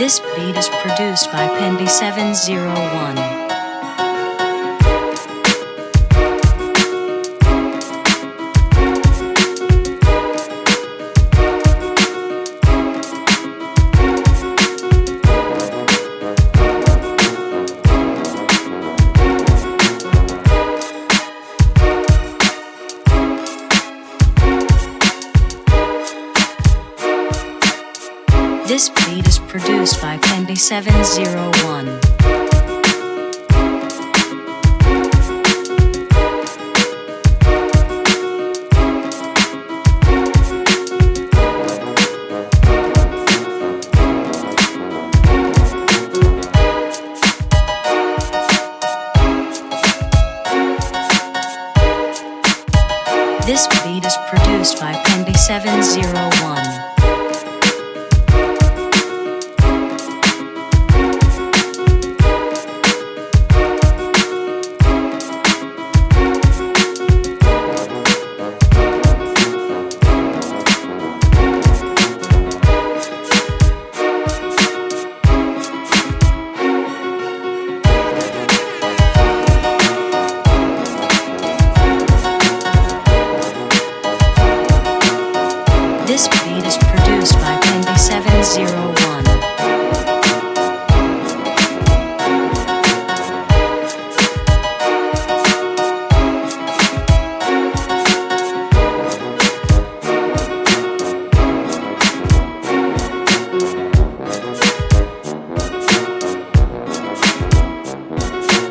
This beat is produced by Pendy701. This beat is produced by Pendy701. This beat is produced by Pendy701. This beat is produced by Pendy701.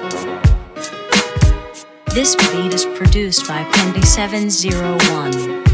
This beat is produced by Pendy701.